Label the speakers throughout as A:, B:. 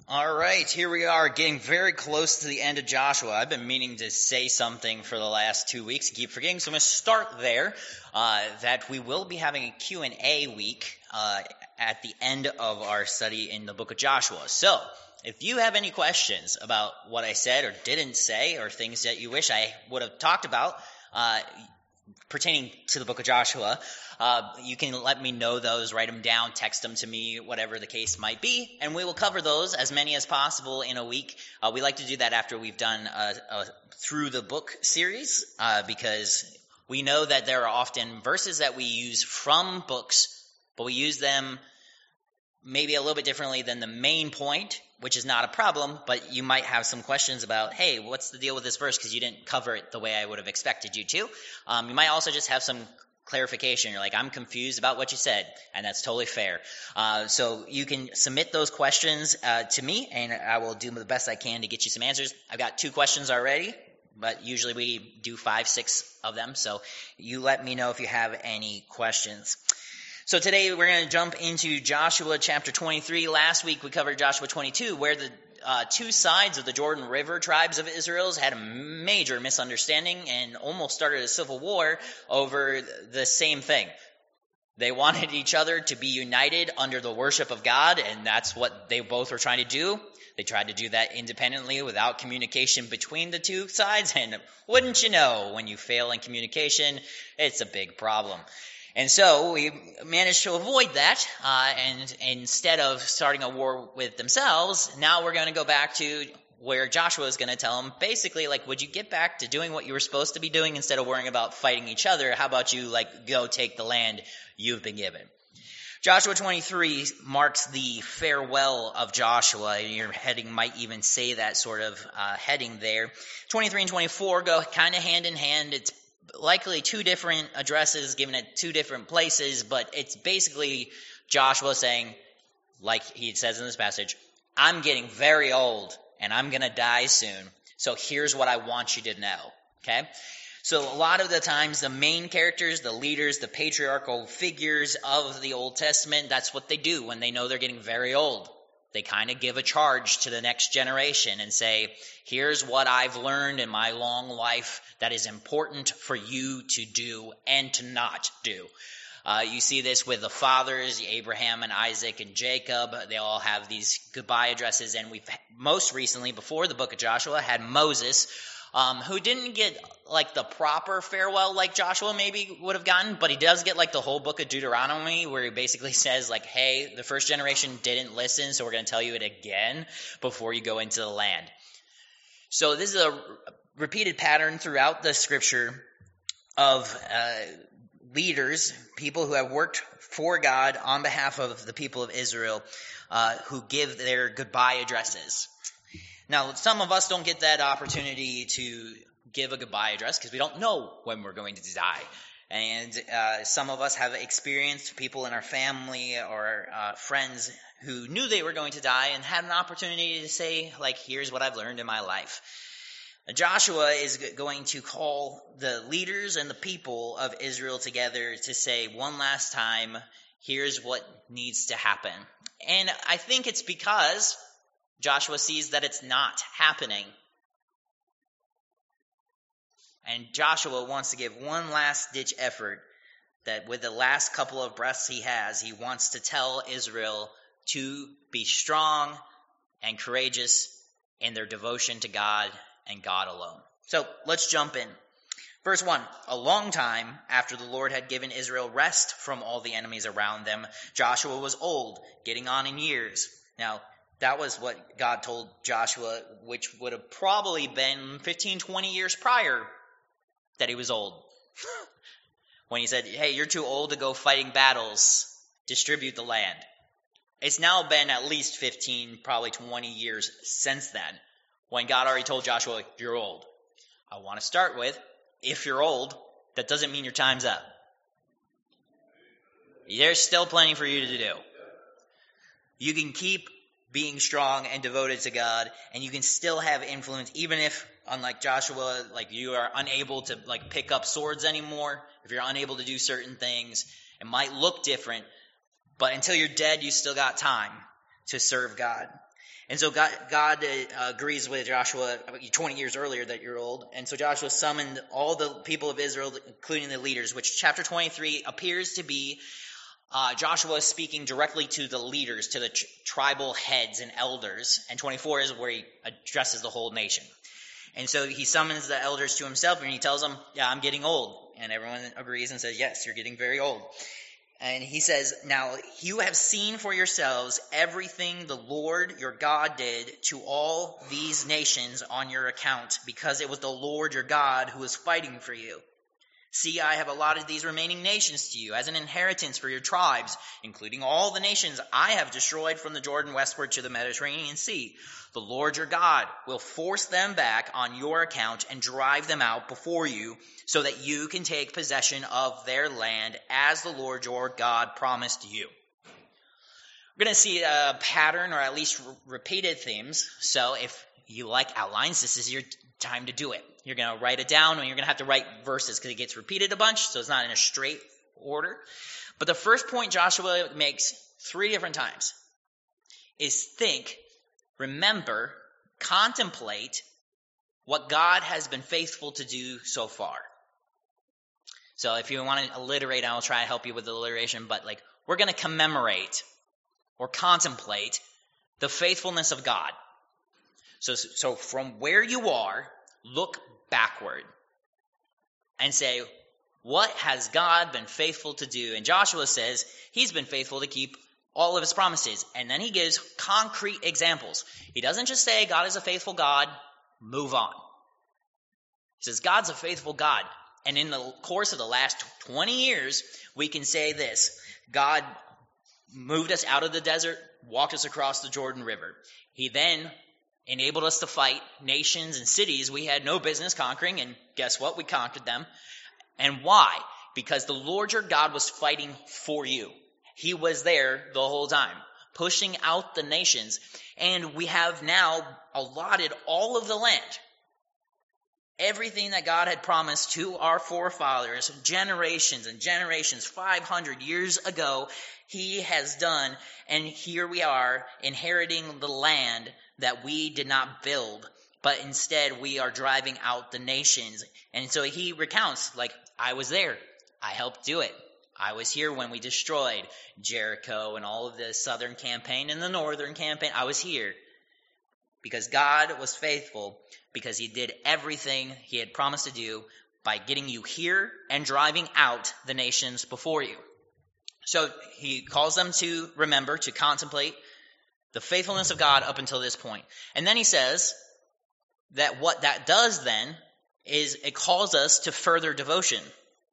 A: All right, here we are, getting very close to the end of Joshua. I've been meaning to say something for the last 2 weeks, keep forgetting, so I'm going to start there, that we will be having a Q&A week at the end of our study in the book of Joshua. So, if you have any questions about what I said or didn't say, or things that you wish I would have talked about, pertaining to the book of Joshua, you can let me know those, write them down, text them to me, whatever the case might be, and we will cover those, as many as possible, in a week. We like to do that after we've done a through the book series, because we know that there are often verses that we use from books, but we use them maybe a little bit differently than the main point, which is not a problem, but you might have some questions about, hey, what's the deal with this verse because you didn't cover it the way I would have expected you to. You might also just have some clarification. You're like, I'm confused about what you said, and that's totally fair. So you can submit those questions to me, and I will do the best I can to get you some answers. I've got 2 questions already, but usually we do 5, 6 of them, so you let me know if you have any questions. So today we're going to jump into Joshua chapter 23. Last week we covered Joshua 22, where the 2 sides of the Jordan River tribes of Israel had a major misunderstanding and almost started a civil war over the same thing. They wanted each other to be united under the worship of God, and that's what they both were trying to do. They tried to do that independently without communication between the 2 sides, and wouldn't you know, when you fail in communication, it's a big problem. And so we managed to avoid that, and instead of starting a war with themselves, now we're going to go back to where Joshua is going to tell them, basically, like, would you get back to doing what you were supposed to be doing instead of worrying about fighting each other? How about you, go take the land you've been given? Joshua 23 marks the farewell of Joshua. Your heading might even say that sort of heading there. 23 and 24 go kind of hand in hand. It's likely 2 different addresses given at 2 different places, but it's basically Joshua saying, like he says in this passage, I'm getting very old and I'm going to die soon. So here's what I want you to know. Okay? So a lot of the times the main characters, the leaders, the patriarchal figures of the Old Testament, that's what they do when they know they're getting very old. They kind of give a charge to the next generation and say, here's what I've learned in my long life that is important for you to do and to not do. You see this with the fathers, Abraham and Isaac and Jacob. They all have these goodbye addresses. And we've most recently, before the book of Joshua, had Moses, who didn't get the proper farewell like Joshua maybe would have gotten, but he does get the whole book of Deuteronomy, where he basically says hey, the first generation didn't listen, so we're going to tell you it again before you go into the land. So this is a repeated pattern throughout the scripture of leaders, people who have worked for God on behalf of the people of Israel, who give their goodbye addresses. Now, some of us don't get that opportunity to give a goodbye address because we don't know when we're going to die. And some of us have experienced people in our family or friends who knew they were going to die and had an opportunity to say, here's what I've learned in my life. Joshua is going to call the leaders and the people of Israel together to say one last time, here's what needs to happen. And I think it's because Joshua sees that it's not happening. And Joshua wants to give one last-ditch effort that with the last couple of breaths he has, he wants to tell Israel to be strong and courageous in their devotion to God and God alone. So let's jump in. Verse 1, a long time after the Lord had given Israel rest from all the enemies around them, Joshua was old, getting on in years. Now, that was what God told Joshua, which would have probably been 15, 20 years prior that he was old. When he said, hey, you're too old to go fighting battles, distribute the land. It's now been at least 15, probably 20 years since then, when God already told Joshua, you're old. I want to start with, if you're old, that doesn't mean your time's up. There's still plenty for you to do. You can keep being strong and devoted to God, and you can still have influence, even if, unlike Joshua, you are unable to pick up swords anymore. If you're unable to do certain things, it might look different, but until you're dead, you still got time to serve God. And so God agrees with Joshua 20 years earlier that you're old. And so Joshua summoned all the people of Israel, including the leaders, which chapter 23 appears to be Joshua speaking directly to the leaders, to the tribal heads and elders. And 24 is where he addresses the whole nation. And so he summons the elders to himself and he tells them, yeah, I'm getting old. And everyone agrees and says, yes, you're getting very old. And he says, now you have seen for yourselves everything the Lord your God did to all these nations on your account, because it was the Lord your God who was fighting for you. See, I have allotted these remaining nations to you as an inheritance for your tribes, including all the nations I have destroyed from the Jordan westward to the Mediterranean Sea. The Lord your God will force them back on your account and drive them out before you, so that you can take possession of their land as the Lord your God promised you. We're going to see a pattern, or at least repeated themes. So if you like outlines, this is your time to do it. You're going to write it down, and you're going to have to write verses because it gets repeated a bunch, so it's not in a straight order. But the first point Joshua makes 3 different times is think, remember, contemplate what God has been faithful to do so far. So if you want to alliterate, I'll try to help you with the alliteration, but we're going to commemorate or contemplate the faithfulness of God. So from where you are, look backward and say, what has God been faithful to do? And Joshua says he's been faithful to keep all of his promises. And then he gives concrete examples. He doesn't just say God is a faithful God, move on. He says God's a faithful God. And in the course of the last 20 years, we can say this: God moved us out of the desert, walked us across the Jordan River. He then enabled us to fight nations and cities we had no business conquering, and guess what? We conquered them. And why? Because the Lord your God was fighting for you. He was there the whole time, pushing out the nations. And we have now allotted all of the land. Everything that God had promised to our forefathers, generations and generations, 500 years ago, he has done. And here we are inheriting the land that we did not build, but instead we are driving out the nations. And so he recounts, I was there. I helped do it. I was here when we destroyed Jericho and all of the southern campaign and the northern campaign. I was here because God was faithful, because he did everything he had promised to do by getting you here and driving out the nations before you. So he calls them to remember, to contemplate the faithfulness of God up until this point. And then he says that what that does then is it calls us to further devotion.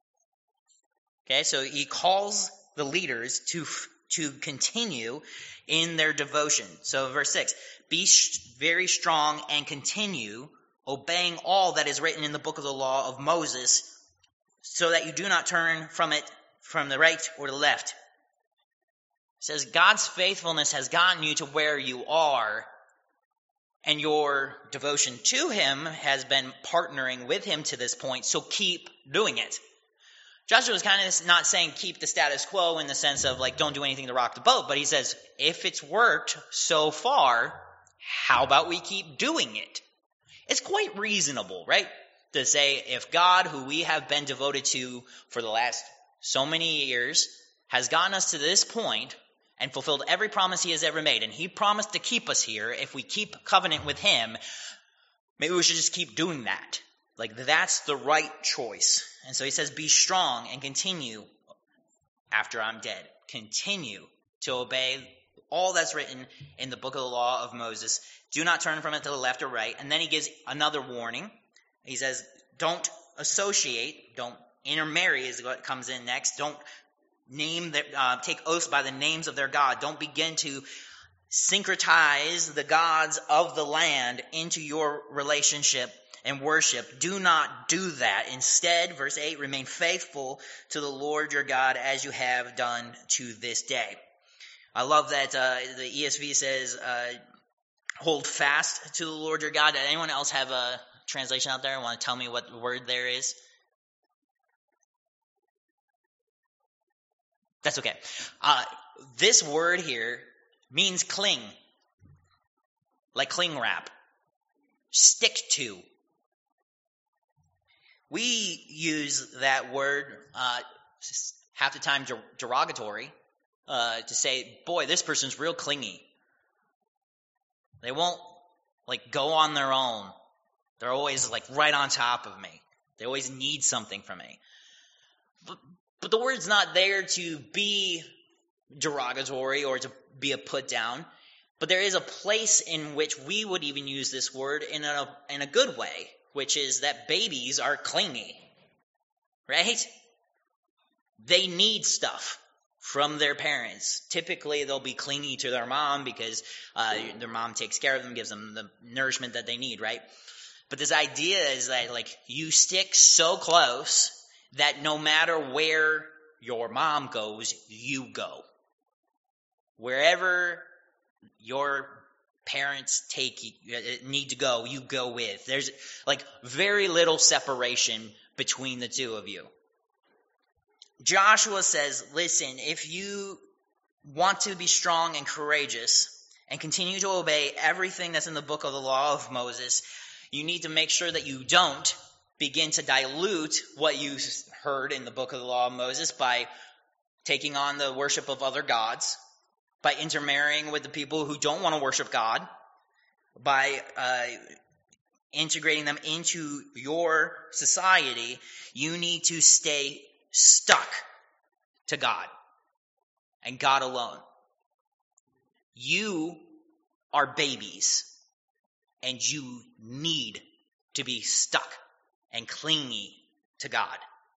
A: Okay, so he calls the leaders to continue in their devotion. So verse 6, be very strong and continue obeying all that is written in the book of the law of Moses, so that you do not turn from it from the right or the left. It says God's faithfulness has gotten you to where you are, and your devotion to him has been partnering with him to this point, so keep doing it. Joshua is kind of not saying keep the status quo in the sense of don't do anything to rock the boat, but he says if it's worked so far, how about we keep doing it? It's quite reasonable, right? To say if God, who we have been devoted to for the last so many years, has gotten us to this point and fulfilled every promise he has ever made, and he promised to keep us here if we keep covenant with him, maybe we should just keep doing that. That's the right choice. And so he says, be strong and continue after I'm dead. Continue to obey all that's written in the book of the law of Moses. Do not turn from it to the left or right. And then he gives another warning. He says, don't associate, don't intermarry is what comes in next. Don't take oaths by the names of their God. Don't begin to syncretize the gods of the land into your relationship and worship. Do not do that. Instead, verse 8, remain faithful to the Lord your God as you have done to this day. I love that the ESV says, hold fast to the Lord your God. Does anyone else have a translation out there? Want to tell me what word there is? That's okay. This word here means cling. like cling wrap. Stick to. We use that word half the time derogatory to say, boy, this person's real clingy. They won't go on their own. They're always right on top of me. They always need something from me. But the word's not there to be derogatory or to be a put down. But there is a place in which we would even use this word in a good way, which is that babies are clingy, right? They need stuff from their parents. Typically, they'll be clingy to their mom because their mom takes care of them, gives them the nourishment that they need, right? But this idea is that you stick so close that no matter where your mom goes, you go. Wherever your parents need to go, you go with. There's very little separation between the two of you. Joshua says, listen, if you want to be strong and courageous and continue to obey everything that's in the book of the law of Moses, you need to make sure that you don't begin to dilute what you heard in the book of the law of Moses by taking on the worship of other gods, by intermarrying with the people who don't want to worship God, by integrating them into your society. You need to stay stuck to God and God alone. You are babies, and you need to be stuck and clingy to God.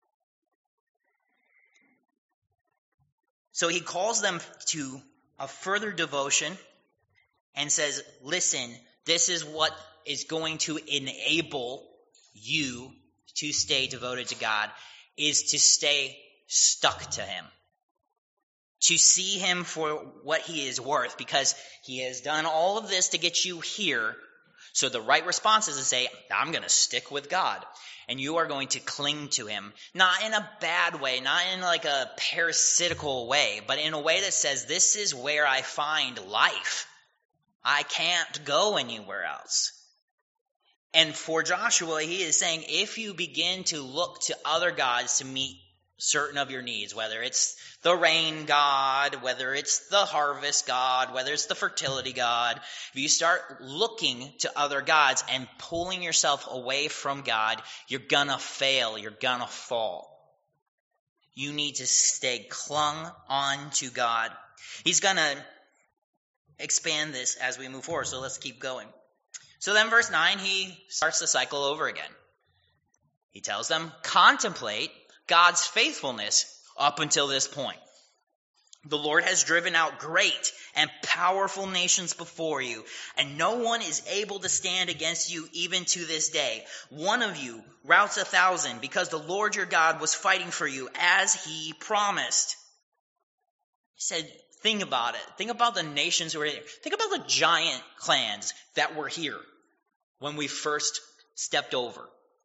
A: So he calls them to a further devotion and says, listen, this is what is going to enable you to stay devoted to God, is to stay stuck to him. To see him for what he is worth, because he has done all of this to get you here. So the right response is to say, I'm going to stick with God. And you are going to cling to him. Not in a bad way, not in a parasitical way, but in a way that says, this is where I find life. I can't go anywhere else. And for Joshua, he is saying, if you begin to look to other gods to meet certain of your needs, whether it's the rain god, whether it's the harvest god, whether it's the fertility god, if you start looking to other gods and pulling yourself away from God, you're gonna fail, you're gonna fall. You need to stay clung on to God. He's gonna expand this as we move forward, so let's keep going. So then verse 9, he starts the cycle over again. He tells them, contemplate God's faithfulness up until this point. The Lord has driven out great and powerful nations before you, and no one is able to stand against you even to this day. One of you routs 1,000 because the Lord your God was fighting for you as he promised. He said, think about it. Think about the nations who were here. Think about the giant clans that were here when we first stepped over.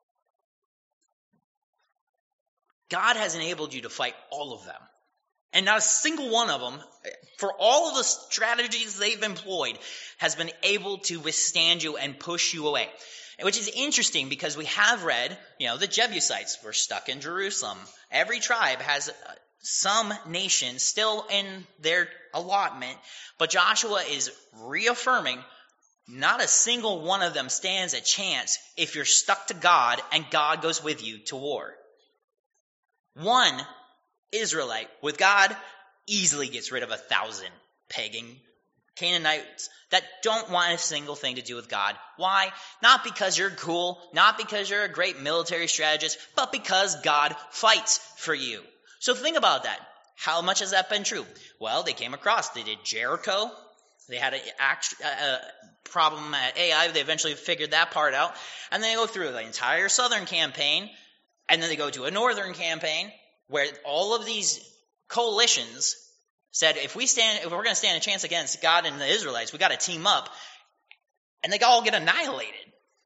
A: God has enabled you to fight all of them. And not a single one of them, for all of the strategies they've employed, has been able to withstand you and push you away. Which is interesting because we have read, the Jebusites were stuck in Jerusalem. Every tribe has some nation still in their allotment. But Joshua is reaffirming not a single one of them stands a chance if you're stuck to God and God goes with you to war. One Israelite with God easily gets rid of 1,000 pagan Canaanites that don't want a single thing to do with God. Why? Not because you're cool, not because you're a great military strategist, but because God fights for you. So think about that. How much has that been true? Well, they came across. They did Jericho. They had a problem at Ai. They eventually figured that part out. And then they go through the entire southern campaign. And then they go to a northern campaign where all of these coalitions said, if we're going to stand a chance against God and the Israelites, we got to team up. And they all get annihilated.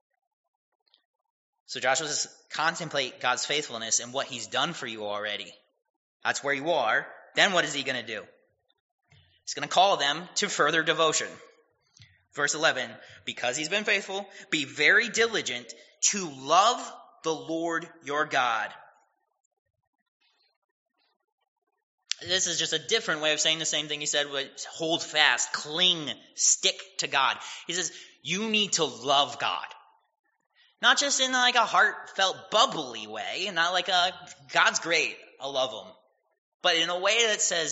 A: So Joshua says, contemplate God's faithfulness and what he's done for you already. That's where you are. Then what is he going to do? He's going to call them to further devotion. Verse 11, because he's been faithful, be very diligent to love the Lord your God. This is just a different way of saying the same thing he said, hold fast, cling, stick to God. He says, you need to love God. Not just in like a heartfelt, bubbly way, not like God's great, I love him. But in a way that says,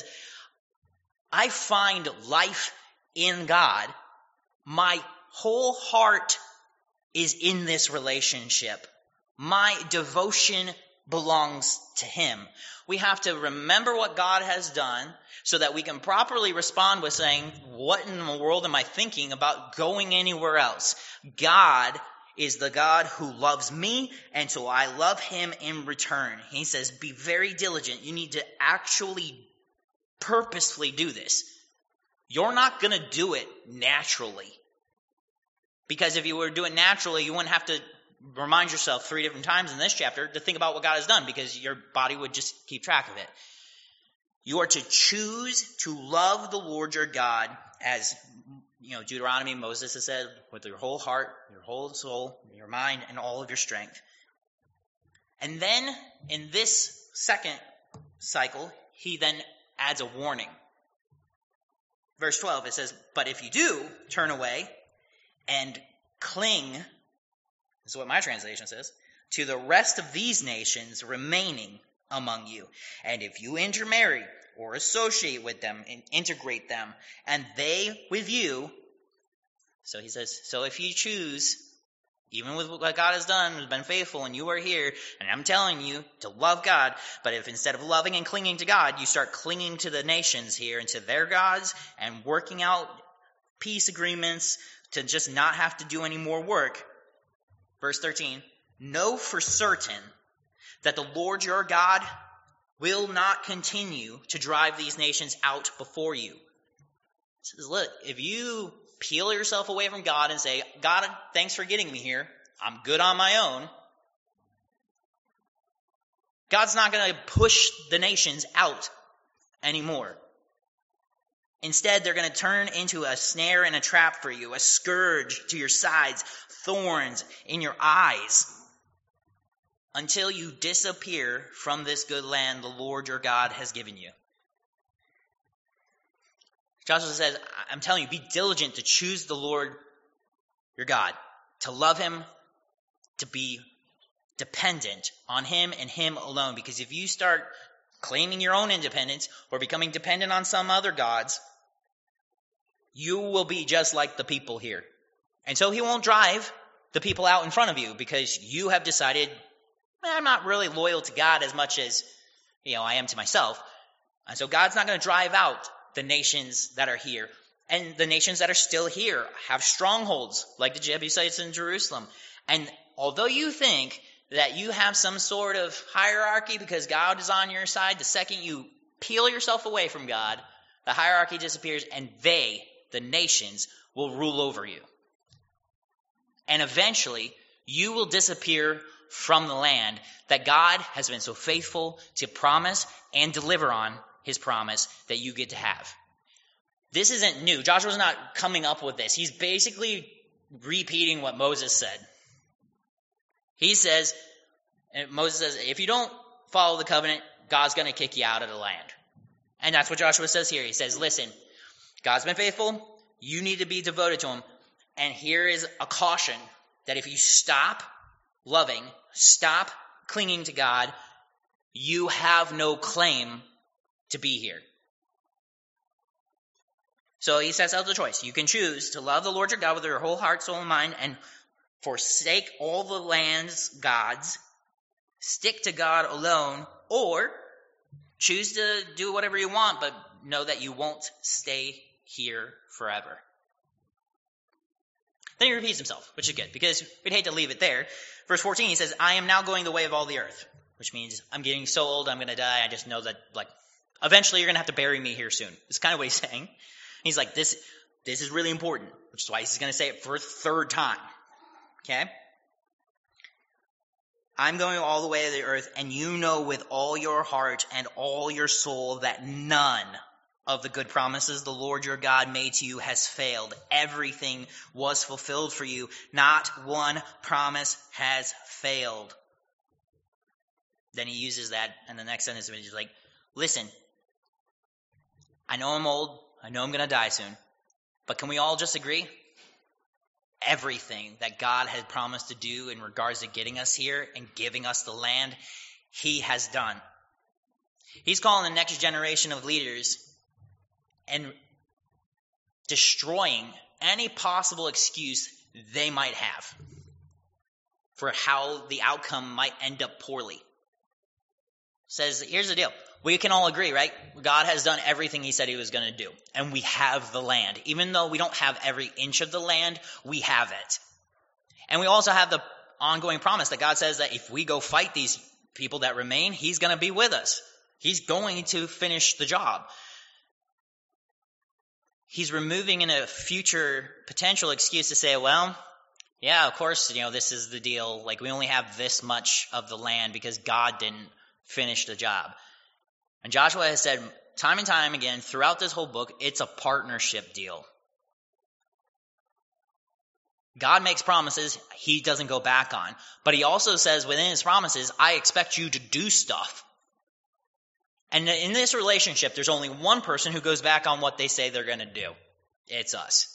A: I find life in God. My whole heart is in this relationship. My devotion belongs to him. We have to remember what God has done so that we can properly respond with saying, what in the world am I thinking about going anywhere else? God is the God who loves me, and so I love him in return. He says, be very diligent. You need to actually purposefully do this. You're not going to do it naturally. Because if you were to do it naturally, you wouldn't have to remind yourself 3 different times in this chapter to think about what God has done, because your body would just keep track of it. You are to choose to love the Lord your God, as Deuteronomy, Moses has said, with your whole heart, your whole soul, your mind, and all of your strength. And then in this second cycle, he then adds a warning. Verse 12, it says, but if you do turn away and cling, this is what my translation says, to the rest of these nations remaining among you, and if you intermarry or associate with them and integrate them, and they with you, so he says, so if you choose, even with what God has done, has been faithful, and you are here, and I'm telling you to love God, but if instead of loving and clinging to God, you start clinging to the nations here and to their gods and working out peace agreements to just not have to do any more work. Verse 13, know for certain that the Lord your God will not continue to drive these nations out before you. He says, look, if you peel yourself away from God and say, God, thanks for getting me here, I'm good on my own, God's not going to push the nations out anymore. Instead, they're going to turn into a snare and a trap for you, a scourge to your sides, thorns in your eyes, until you disappear from this good land the Lord your God has given you. Joshua says, I'm telling you, be diligent to choose the Lord your God, to love him, to be dependent on him and him alone. Because if you start claiming your own independence or becoming dependent on some other gods, you will be just like the people here. And so he won't drive the people out in front of you because you have decided, I'm not really loyal to God as much as I am to myself. And so God's not going to drive out the nations that are here. And the nations that are still here have strongholds like the Jebusites in Jerusalem. And although you think that you have some sort of hierarchy because God is on your side, the second you peel yourself away from God, the hierarchy disappears and they, the nations, will rule over you. And eventually, you will disappear from the land that God has been so faithful to promise and deliver on his promise that you get to have. This isn't new. Joshua's not coming up with this. He's basically repeating what Moses said. He says, and Moses says, if you don't follow the covenant, God's going to kick you out of the land. And that's what Joshua says here. He says, listen, God's been faithful. You need to be devoted to him. And here is a caution that if you stop loving, stop clinging to God, you have no claim to be here. So he sets out the choice. You can choose to love the Lord your God with your whole heart, soul, and mind, and forsake all the land's gods, stick to God alone, or choose to do whatever you want, but know that you won't stay here forever. Then he repeats himself, which is good, because we'd hate to leave it there. Verse 14, he says, I am now going the way of all the earth, which means I'm getting so old, I'm going to die. I just know that, eventually you're going to have to bury me here soon. That's kind of what he's saying. He's like, this is really important, which is why he's going to say it for a third time. Okay? I'm going all the way of the earth, and you know with all your heart and all your soul that none of the good promises the Lord your God made to you has failed. Everything was fulfilled for you. Not one promise has failed. Then he uses that in the next sentence. He's like, listen, I know I'm old. I know I'm going to die soon. But can we all just agree? Everything that God had promised to do in regards to getting us here and giving us the land, he has done. He's calling the next generation of leaders and destroying any possible excuse they might have for how the outcome might end up poorly. Says, here's the deal. We can all agree, right? God has done everything he said he was going to do. And we have the land. Even though we don't have every inch of the land, we have it. And we also have the ongoing promise that God says that if we go fight these people that remain, he's going to be with us. He's going to finish the job. He's removing in a future potential excuse to say, well, yeah, of course, this is the deal. Like, we only have this much of the land because God didn't finish the job. And Joshua has said time and time again throughout this whole book, it's a partnership deal. God makes promises he doesn't go back on. But he also says within his promises, I expect you to do stuff. And in this relationship, there's only one person who goes back on what they say they're going to do. It's us.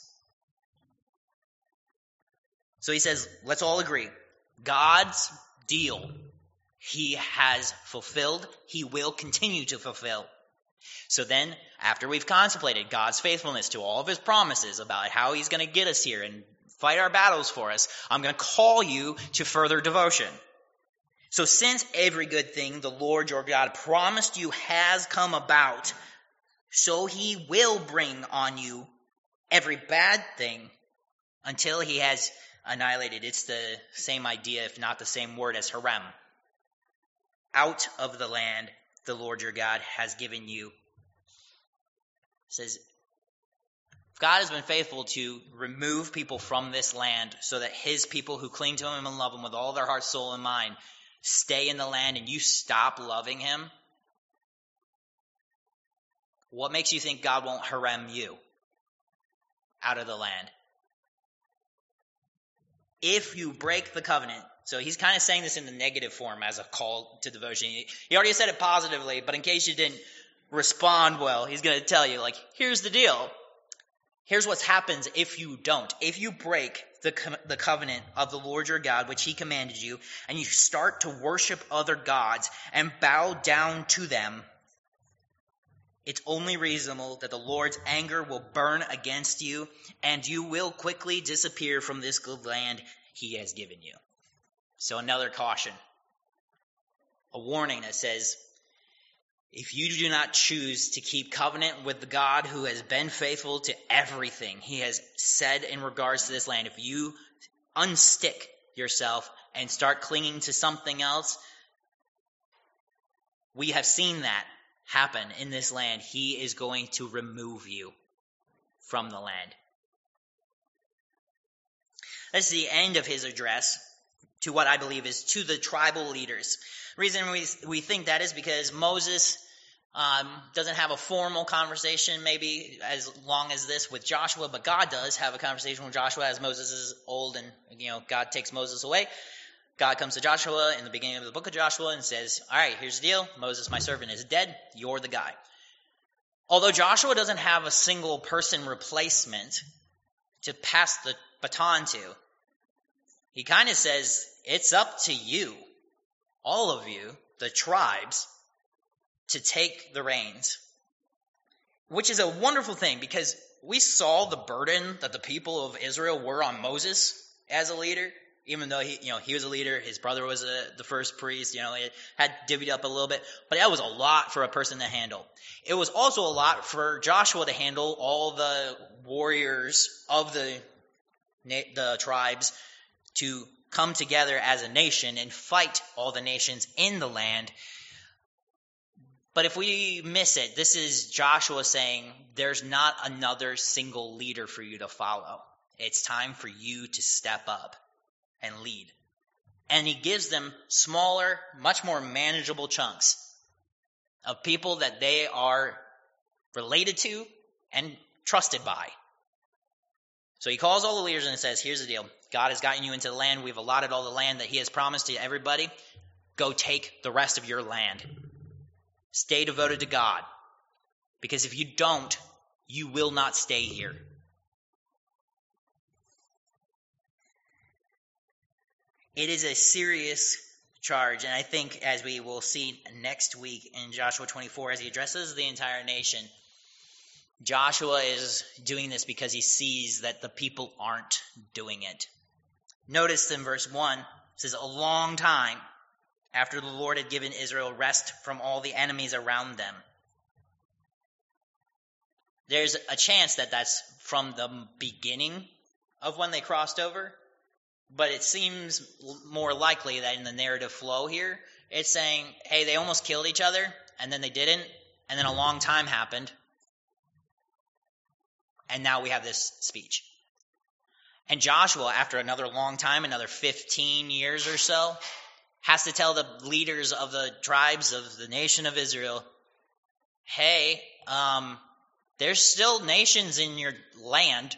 A: So he says, let's all agree. God's deal, he has fulfilled. He will continue to fulfill. So then, after we've contemplated God's faithfulness to all of his promises about how he's going to get us here and fight our battles for us, I'm going to call you to further devotion. So since every good thing the Lord your God promised you has come about, so he will bring on you every bad thing until he has annihilated. It's the same idea, if not the same word as harem. Out of the land the Lord your God has given you. It says, God has been faithful to remove people from this land so that his people who cling to him and love him with all their heart, soul, and mind stay in the land, and you stop loving him. What makes you think God won't harem you out of the land? If you break the covenant, so he's kind of saying this in the negative form as a call to devotion. He already said it positively, but in case you didn't respond well, he's going to tell you, like, here's the deal. Here's what happens if you don't. If you break the covenant of the Lord your God, which he commanded you, and you start to worship other gods and bow down to them, it's only reasonable that the Lord's anger will burn against you, and you will quickly disappear from this good land he has given you. So another caution, a warning that says, if you do not choose to keep covenant with the God who has been faithful to everything he has said in regards to this land, if you unstick yourself and start clinging to something else, we have seen that happen in this land. He is going to remove you from the land. That's the end of his address to what I believe is to the tribal leaders. The reason we think that is because Moses doesn't have a formal conversation maybe as long as this with Joshua, but God does have a conversation with Joshua as Moses is old and God takes Moses away. God comes to Joshua in the beginning of the book of Joshua and says, all right, here's the deal. Moses, my servant, is dead. You're the guy. Although Joshua doesn't have a single person replacement to pass the baton to, he kind of says, it's up to you, all of you, the tribes, to take the reins. Which is a wonderful thing because we saw the burden that the people of Israel were on Moses as a leader. Even though he was a leader, his brother was the first priest, it had divvied up a little bit. But that was a lot for a person to handle. It was also a lot for Joshua to handle all the warriors of the tribes to come together as a nation and fight all the nations in the land. But if we miss it, this is Joshua saying, there's not another single leader for you to follow. It's time for you to step up and lead. And he gives them smaller, much more manageable chunks of people that they are related to, and trusted by. So he calls all the leaders and says, here's the deal. God has gotten you into the land. We've allotted all the land that he has promised to everybody. Go take the rest of your land. Stay devoted to God. Because if you don't, you will not stay here. It is a serious charge, and I think as we will see next week in Joshua 24, as he addresses the entire nation, Joshua is doing this because he sees that the people aren't doing it. Notice in verse 1, it says, a long time after the Lord had given Israel rest from all the enemies around them. There's a chance that that's from the beginning of when they crossed over, but it seems more likely that in the narrative flow here, it's saying, hey, they almost killed each other, and then they didn't, and then a long time happened, and now we have this speech. And Joshua, after another long time, another 15 years or so, has to tell the leaders of the tribes of the nation of Israel, hey, there's still nations in your land.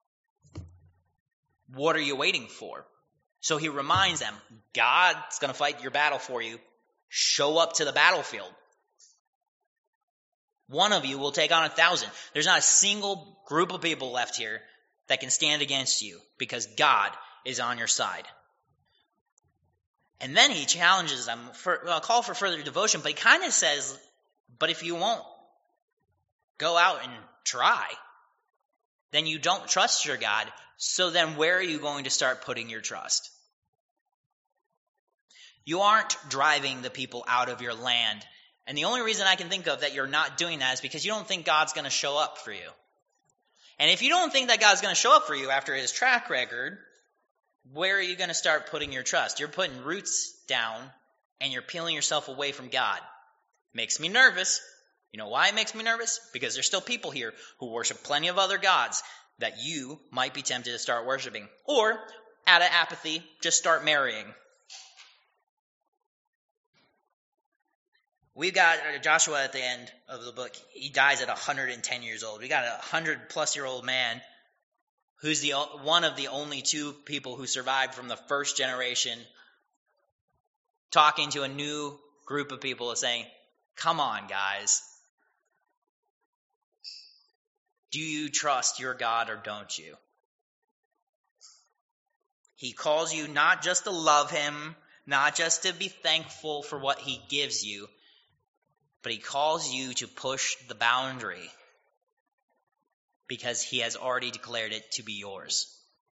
A: What are you waiting for? So he reminds them, God's going to fight your battle for you. Show up to the battlefield. One of you will take on 1,000. There's not a single group of people left here that can stand against you because God is on your side. And then he challenges them for a call for further devotion, but he kind of says, but if you won't go out and try, then you don't trust your God. So then where are you going to start putting your trust? You aren't driving the people out of your land. And the only reason I can think of that you're not doing that is because you don't think God's going to show up for you. And if you don't think that God's going to show up for you after his track record, where are you going to start putting your trust? You're putting roots down and you're peeling yourself away from God. Makes me nervous. You know why it makes me nervous? Because there's still people here who worship plenty of other gods that you might be tempted to start worshiping. Or, out of apathy, just start marrying. We've got Joshua at the end of the book. He dies at 110 years old. We got a 100-plus-year-old man who's one of the only two people who survived from the first generation, talking to a new group of people and saying, come on, guys. Do you trust your God or don't you? He calls you not just to love him, not just to be thankful for what he gives you, but he calls you to push the boundary because he has already declared it to be yours.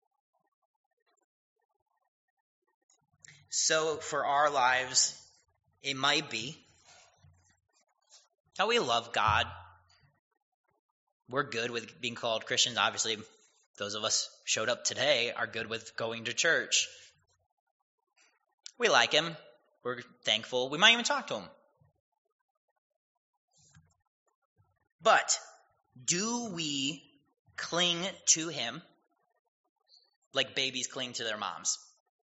A: So for our lives, it might be how we love God. We're good with being called Christians. Obviously, those of us showed up today are good with going to church. We like him. We're thankful. We might even talk to him. But do we cling to him like babies cling to their moms?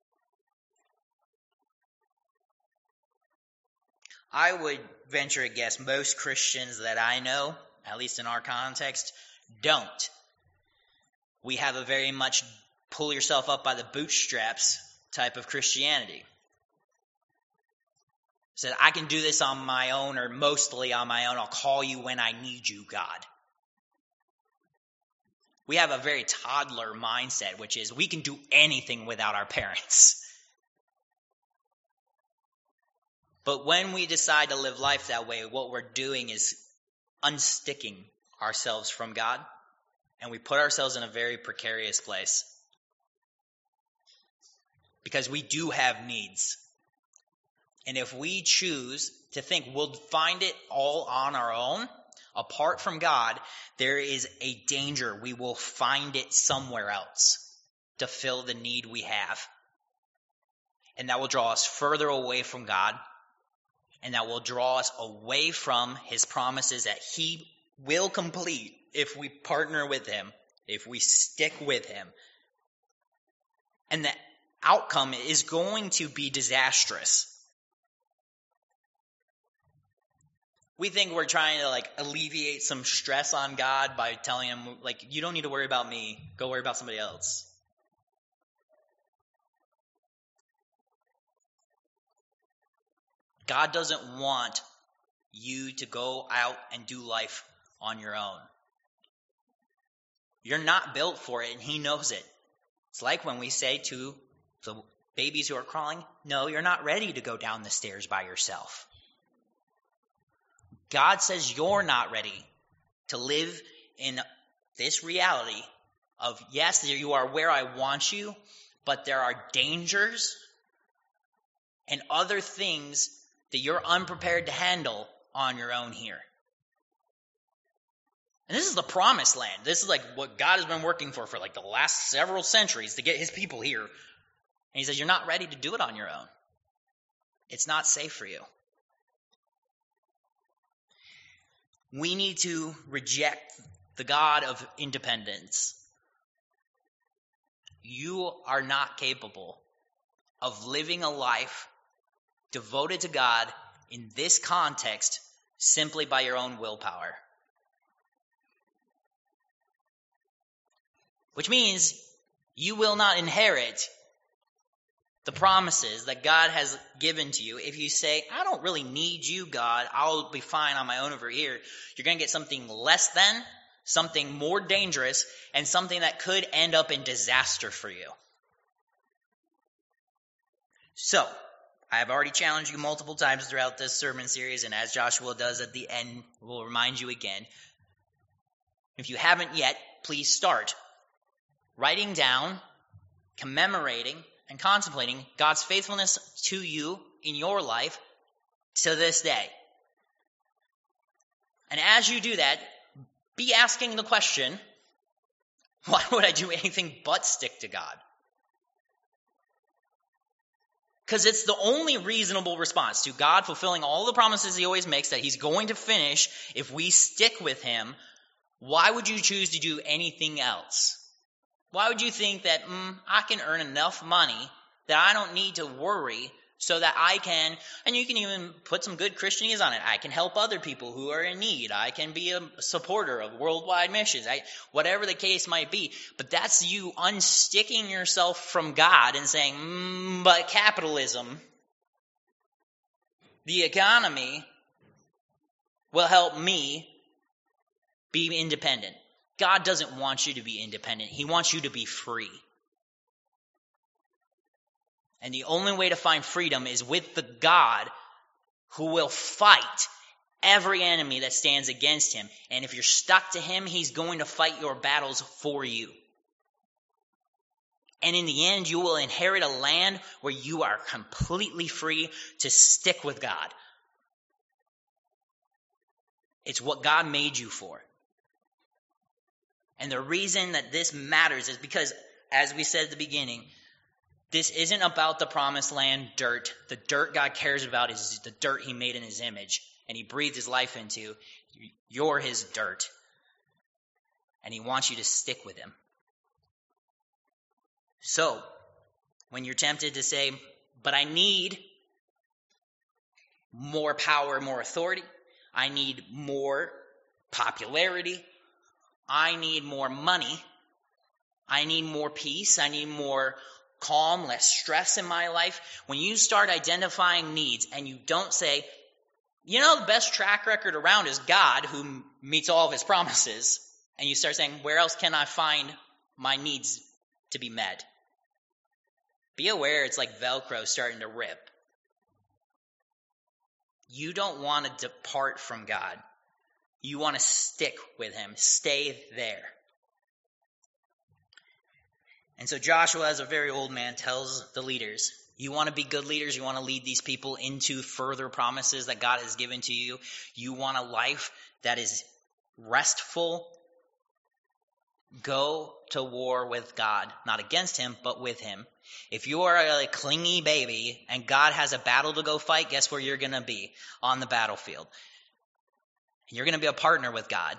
A: I would venture a guess most Christians that I know, at least in our context, don't. We have a very much pull yourself up by the bootstraps type of Christianity. Said, I can do this on my own or mostly on my own. I'll call you when I need you, God. We have a very toddler mindset, which is we can do anything without our parents. But when we decide to live life that way, what we're doing is unsticking ourselves from God, and we put ourselves in a very precarious place. Because we do have needs. And if we choose to think we'll find it all on our own, apart from God, there is a danger we will find it somewhere else to fill the need we have. And that will draw us further away from God, and that will draw us away from his promises that he will complete if we partner with him, if we stick with him. And the outcome is going to be disastrous. We think we're trying to alleviate some stress on God by telling him you don't need to worry about me, go worry about somebody else. God doesn't want you to go out and do life on your own. You're not built for it, and he knows it. It's like when we say to the babies who are crawling, no, you're not ready to go down the stairs by yourself. God says you're not ready to live in this reality of, yes, you are where I want you, but there are dangers and other things that you're unprepared to handle on your own here. And this is the promised land. This is what God has been working for the last several centuries to get his people here. And he says, you're not ready to do it on your own. It's not safe for you. We need to reject the God of independence. You are not capable of living a life devoted to God in this context simply by your own willpower. Which means you will not inherit the promises that God has given to you. If you say, I don't really need you, God, I'll be fine on my own over here, you're going to get something less than, something more dangerous, and something that could end up in disaster for you. So, I have already challenged you multiple times throughout this sermon series, and as Joshua does at the end, we'll remind you again. If you haven't yet, please start writing down, commemorating, and contemplating God's faithfulness to you in your life to this day. And as you do that, be asking the question, why would I do anything but stick to God? Because it's the only reasonable response to God fulfilling all the promises he always makes that he's going to finish if we stick with him. Why would you choose to do anything else? Why would you think that I can earn enough money that I don't need to worry so that I can, and you can even put some good Christianese on it, I can help other people who are in need, I can be a supporter of worldwide missions, whatever the case might be. But that's you unsticking yourself from God and saying, but capitalism, the economy will help me be independent. God doesn't want you to be independent. He wants you to be free. And the only way to find freedom is with the God who will fight every enemy that stands against him. And if you're stuck to him, he's going to fight your battles for you. And in the end, you will inherit a land where you are completely free to stick with God. It's what God made you for. And the reason that this matters is because, as we said at the beginning, this isn't about the promised land dirt. The dirt God cares about is the dirt he made in his image and he breathed his life into. You're his dirt. And he wants you to stick with him. So, when you're tempted to say, but I need more power, more authority, I need more popularity, I need more money, I need more peace, I need more calm, less stress in my life. When you start identifying needs and you don't say, the best track record around is God who meets all of his promises, and you start saying, where else can I find my needs to be met? Be aware it's like Velcro starting to rip. You don't want to depart from God. You want to stick with him. Stay there. And so Joshua, as a very old man, tells the leaders, you want to be good leaders, you want to lead these people into further promises that God has given to you, you want a life that is restful, go to war with God, not against him, but with him. If you are a clingy baby and God has a battle to go fight, guess where you're going to be? On the battlefield. You're going to be a partner with God.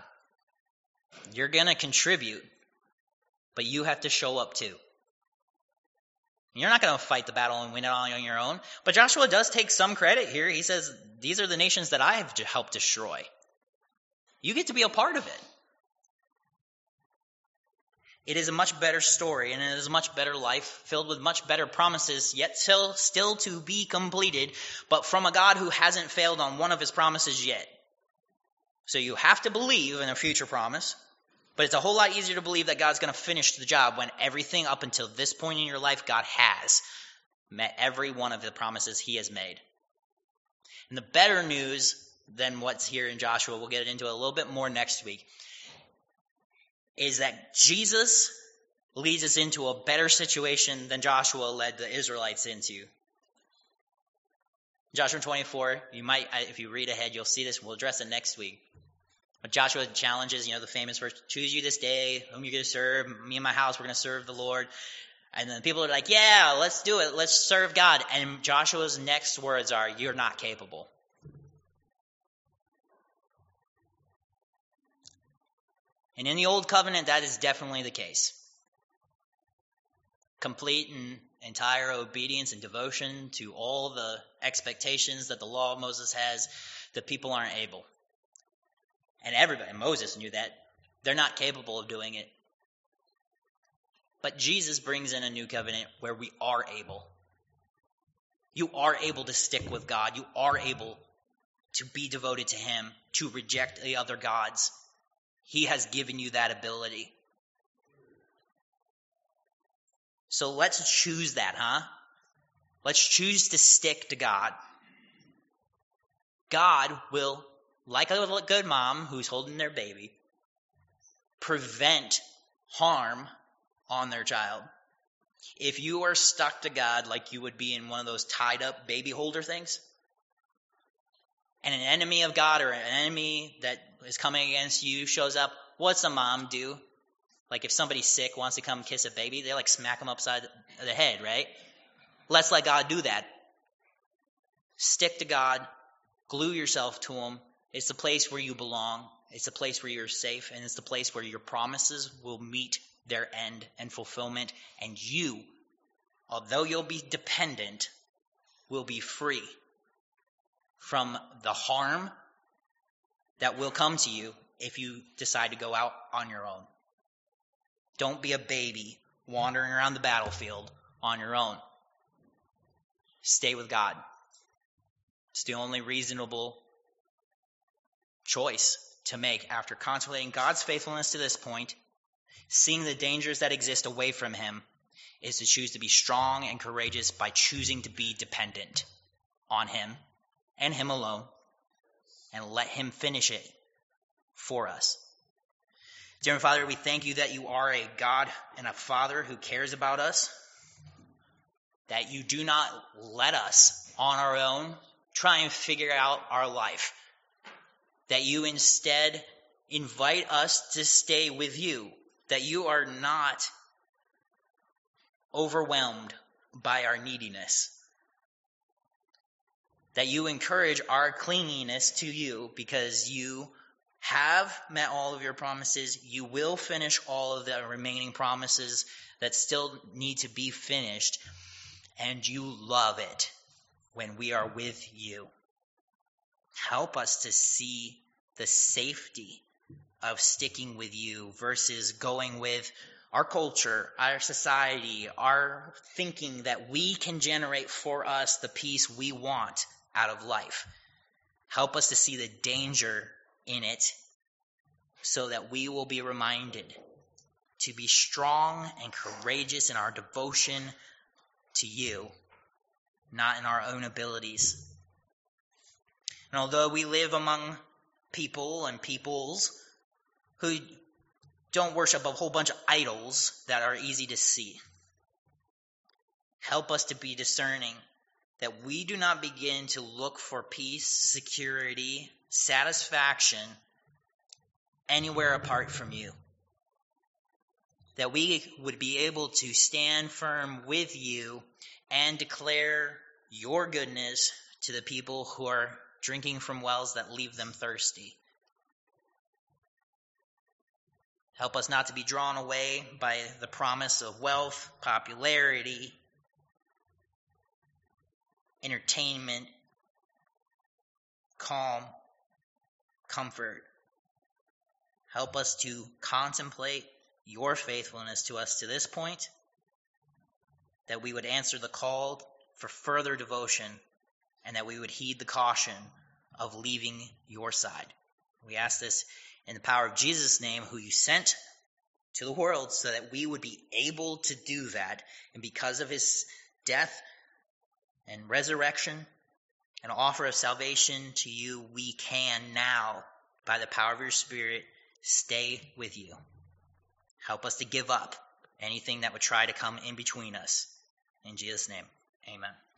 A: You're going to contribute, but you have to show up too. You're not going to fight the battle and win it all on your own. But Joshua does take some credit here. He says, these are the nations that I have helped destroy. You get to be a part of it. It is a much better story, and it is a much better life, filled with much better promises, yet still to be completed, but from a God who hasn't failed on one of his promises yet. So you have to believe in a future promise, but it's a whole lot easier to believe that God's going to finish the job when everything up until this point in your life, God has met every one of the promises he has made. And the better news than what's here in Joshua, we'll get into it a little bit more next week, is that Jesus leads us into a better situation than Joshua led the Israelites into. Joshua 24, you might, if you read ahead, you'll see this. We'll address it next week. But Joshua challenges, the famous verse, choose you this day whom you're going to serve. Me and my house, we're going to serve the Lord. And then people are like, yeah, let's do it. Let's serve God. And Joshua's next words are, you're not capable. And in the Old Covenant, that is definitely the case. Complete and entire obedience and devotion to all the expectations that the law of Moses has, the people aren't able. And everybody, Moses knew that. They're not capable of doing it. But Jesus brings in a new covenant where we are able. You are able to stick with God. You are able to be devoted to him, to reject the other gods. He has given you that ability. So let's choose that, huh? Let's choose to stick to God. God will, like a good mom who's holding their baby, prevent harm on their child. If you are stuck to God like you would be in one of those tied up baby holder things, and an enemy of God or an enemy that is coming against you shows up, what's a mom do? Like if somebody's sick, wants to come kiss a baby, they smack them upside the head, right? Let's let God do that. Stick to God. Glue yourself to him. It's the place where you belong. It's the place where you're safe. And it's the place where your promises will meet their end and fulfillment. And you, although you'll be dependent, will be free from the harm that will come to you if you decide to go out on your own. Don't be a baby wandering around the battlefield on your own. Stay with God. It's the only reasonable choice to make after contemplating God's faithfulness to this point, seeing the dangers that exist away from him, is to choose to be strong and courageous by choosing to be dependent on him and him alone, and let him finish it for us. Dear Father, we thank you that you are a God and a Father who cares about us, that you do not let us on our own try and figure out our life, that you instead invite us to stay with you, that you are not overwhelmed by our neediness, that you encourage our clinginess to you because you have met all of your promises. You will finish all of the remaining promises that still need to be finished, and you love it when we are with you. Help us to see the safety of sticking with you versus going with our culture, our society, our thinking that we can generate for us the peace we want out of life. Help us to see the danger in it so that we will be reminded to be strong and courageous in our devotion to you, not in our own abilities. And although we live among people and peoples who don't worship a whole bunch of idols that are easy to see, help us to be discerning that we do not begin to look for peace, security, satisfaction anywhere apart from you. That we would be able to stand firm with you and declare your goodness to the people who are drinking from wells that leave them thirsty. Help us not to be drawn away by the promise of wealth, popularity, entertainment, calm, comfort. Help us to contemplate your faithfulness to us to this point, that we would answer the call for further devotion, and that we would heed the caution of leaving your side. We ask this in the power of Jesus' name, who you sent to the world so that we would be able to do that. And because of his death and resurrection and offer of salvation to you, we can now, by the power of your Spirit, stay with you. Help us to give up anything that would try to come in between us. In Jesus' name, amen.